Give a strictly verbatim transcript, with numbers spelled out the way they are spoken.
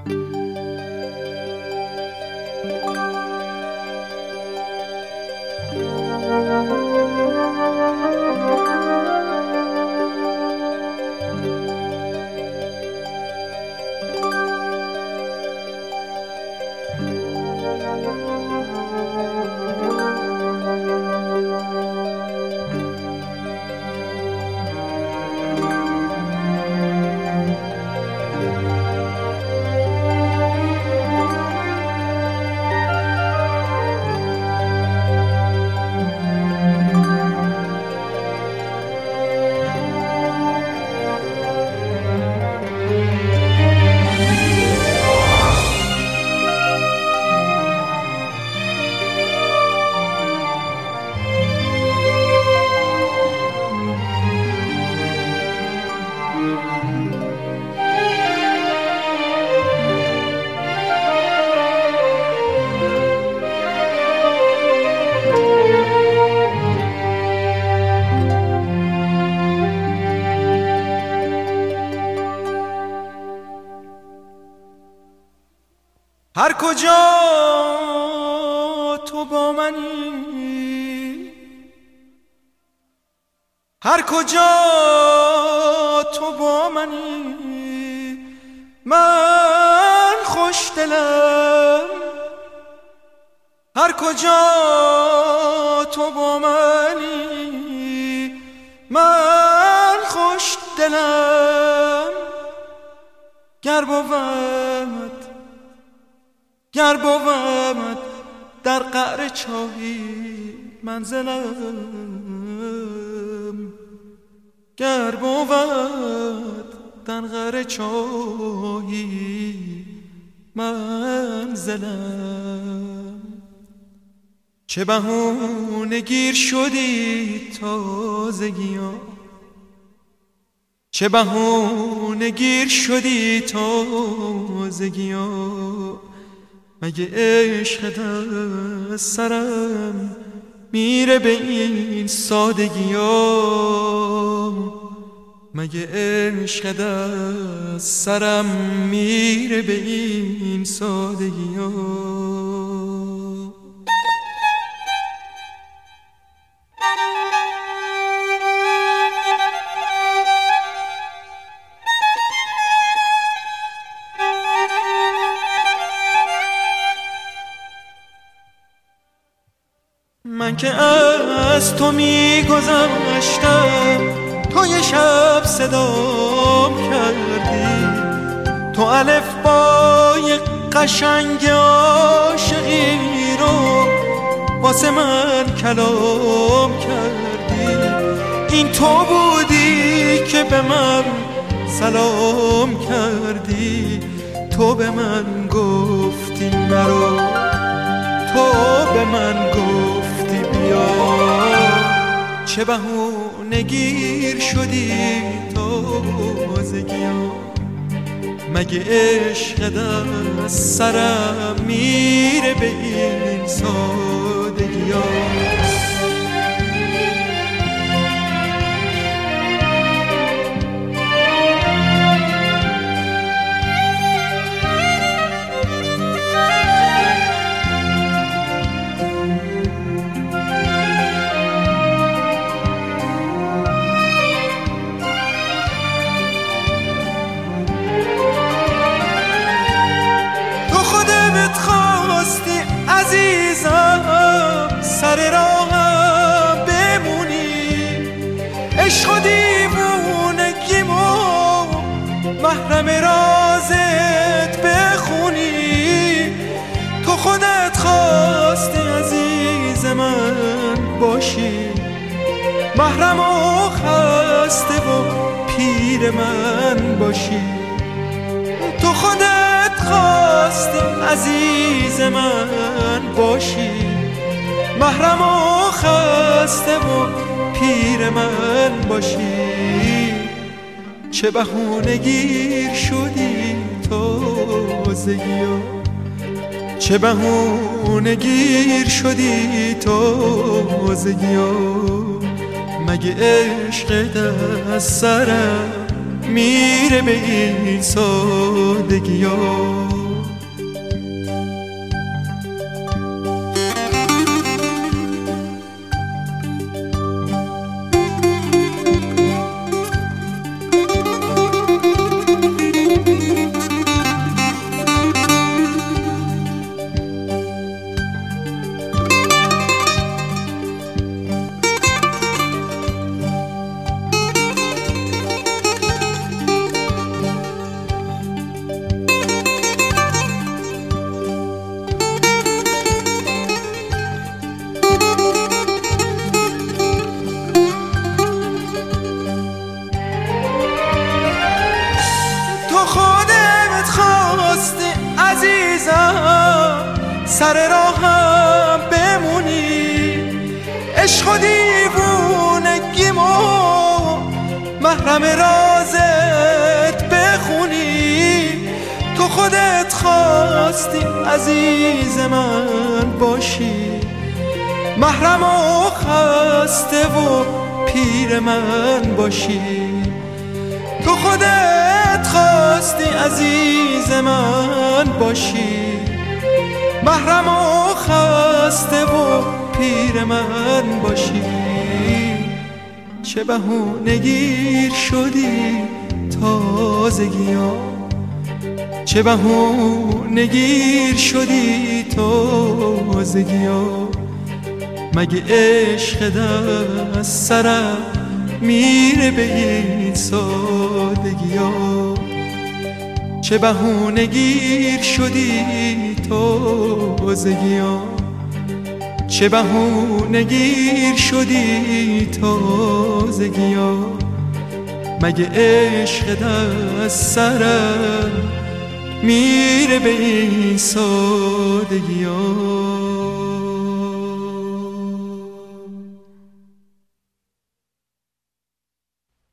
هر کجا تو با منی، هر کجا تو با منی، من خوش دلم. هر کجا تو با منی، من خوش دلم. گر بود گر بود در قعر چاهی منزلم، گر بود در قعر چاهی منزلم. چه بهونه گیر شدی تازگیا، چه بهونه گیر شدی تازگیا، مگه عشق در سرم میره به این سادگی ها، مگه عشق در سرم میره به این سادگی ها. من که از تو میگذشتم، تو یه شب صدام کردی، تو الفبای قشنگ عاشقی رو واسه من کلام کردی. این تو بودی که به من سلام کردی، تو به من گفتی نرو، تو به من گفتی بیا. چه بهونه گیر شدی تازگی ها، مگه عشق در سرم میره به این سادگی ها. عزیزم سر راهم بمونی، عشق و دیوونگیمو محرم رازت بخونی. تو خودت خواستی عزیز من باشی، محرم و خسته و پیر من باشی. تو خودت خواستی عزیز من باشی، محرم و خسته و پیر من باشی. چه بهونه گیر شدی تازگیا، چه بهونه گیر شدی تازگیا، مگه عشق در سرم میره به این سادگی ها. سر راهم بمونی، عشق و دیوونگیمو محرم رازت بخونی. تو خودت خواستی عزیز من باشی، محرم و خسته و پیر من باشی. تو خودت خواستی عزیز من باشی، محرم و خسته و پیر من باشی. چه بهونه گیر شدی تازگی ها، چه بهونه گیر شدی تازگی ها. مگه عشق در سرم میره به این سادگی ها. چه بهونه گیر شدی تازگی ها، چه بهونه گیر شدی تازگی ها. مگه عشق در سرم میره به این سادگی ها.